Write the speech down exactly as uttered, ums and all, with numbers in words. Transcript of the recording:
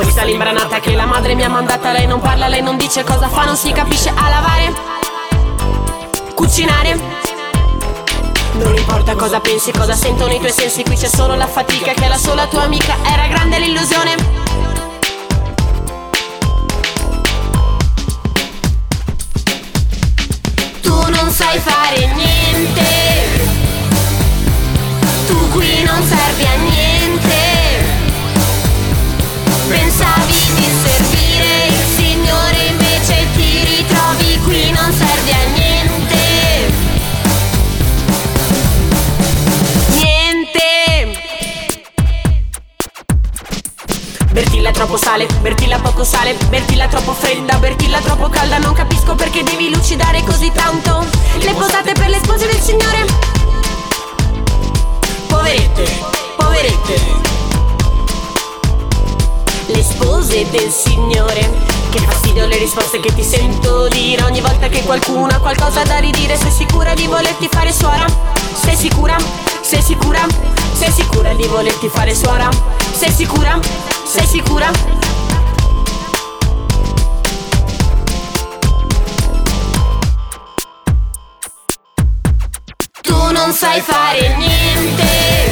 questa l'imbranata che la madre mi ha mandata. Lei non parla, lei non dice cosa fa, non si capisce a lavare, cucinare. Non importa cosa pensi, cosa sentono i tuoi sensi, qui c'è solo la fatica che è la sola tua amica. Era grande l'illusione. Tu non sai fare niente, tu qui non servi a niente. Pensavi di servire il Signore, invece ti ritrovi qui, non servi a niente. Niente. Bertilla è troppo sale, Bertilla poco sale, Bertilla troppo fredda, Bertilla troppo calda. Non capisco perché devi lucidare così tanto. Le posate per le spose del Signore. Poverette, poverette, le spose del Signore. Che fastidio le risposte che ti sento dire ogni volta che qualcuno ha qualcosa da ridire. Sei sicura di volerti fare suora? Sei sicura? Sei sicura? Sei sicura di volerti fare suora? Sei sicura? Sei sicura? Tu non sai fare niente,